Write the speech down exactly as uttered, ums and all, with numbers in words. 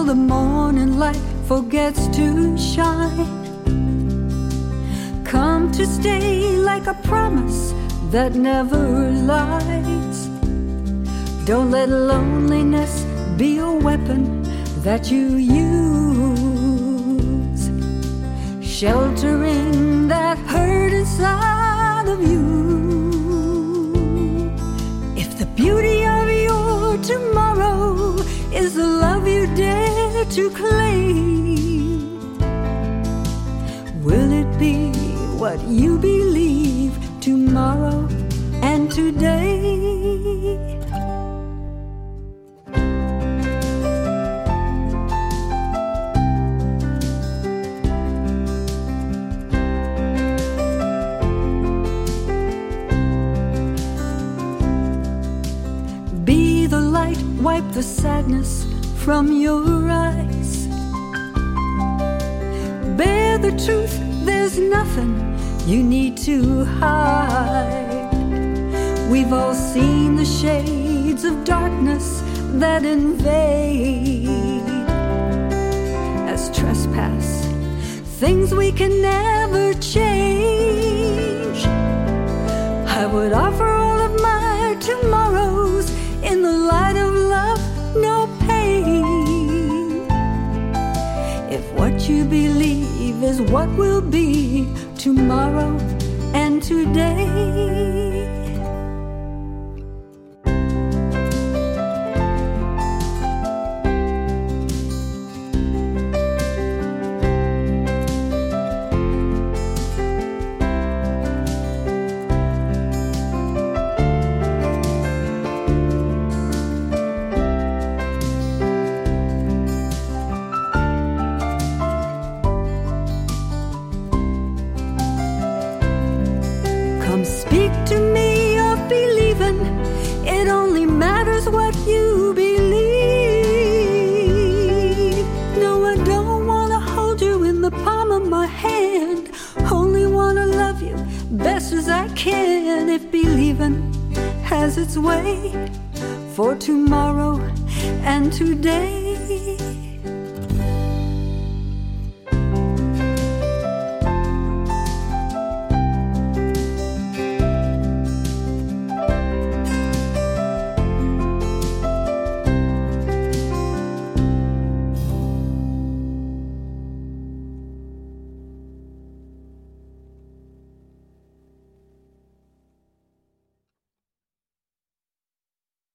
till the morning light forgets to shine. Come to stay like a promise that never lies. Don't let loneliness be a weapon that you use, sheltering that hurt inside of you. If the beauty of your tomorrow is the love you dare to claim, will it be what you believe tomorrow and today? Be the light, wipe the sadness from your eyes. Bear the truth, there's nothing you need to hide. We've all seen the shades of darkness that invade as trespass, things we can never change. I would offer all of my tomorrows in the light of love, no pain. If what you believe is what will be tomorrow and today. Come speak to me of believing. It only matters what you believe. No, I don't want to hold you in the palm of my hand. Only want to love you best as I can. If believing has its way for tomorrow and today.